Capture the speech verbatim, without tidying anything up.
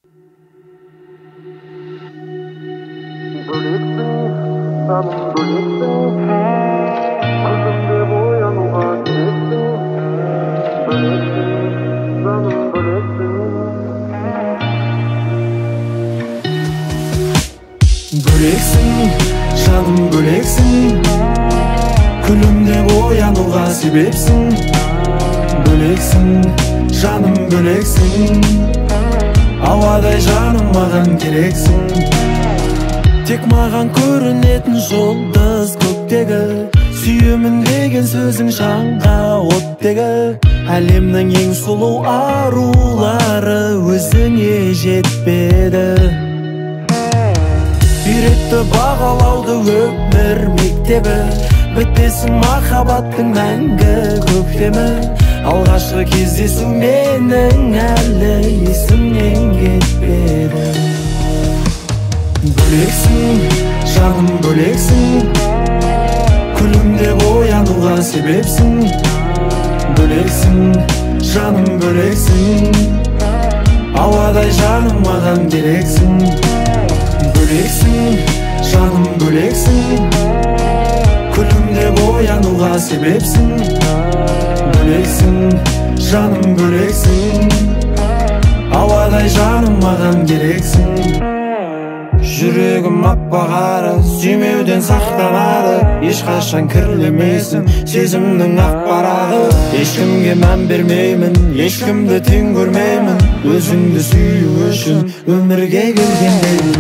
Bölексің, жаным бөлексің, күлімде оянуға себепсің. Бөлексің, жаным бөлексің, ауадай жаным маған керексің. Тек маған көрінетін жұлдыз көктегі, сүйемін деген сөзің жанға оттегі. Әлемнің ең сұлу арулары өзіңе жетпеді. Үйретті бағалауды өмір мектебі, бітпесін махаббаттың мәңгі көктемі. Алғашқы кездесу менің әлі есімнен кетпеді. Бөлексің, жаным бөлексің, күлімде оянуға себепсің. Бөлексің, жаным бөлексің, ауадай жаным маған керексің. Бөлексің, жаным бөлексің, күлімде оянуға себепсің. Бөлексің, жаным бөлексің, ауадай жаным маған керексің. Жүрегім аппақ-қара, сүймеуден сақтанады, ешқашан кірлемейсің сезімнің ақ парағы. Ешкімге мән бермеймін, ешкімді тең көрмеймін, өзіңді сүю үшін өмірге келгендеймін.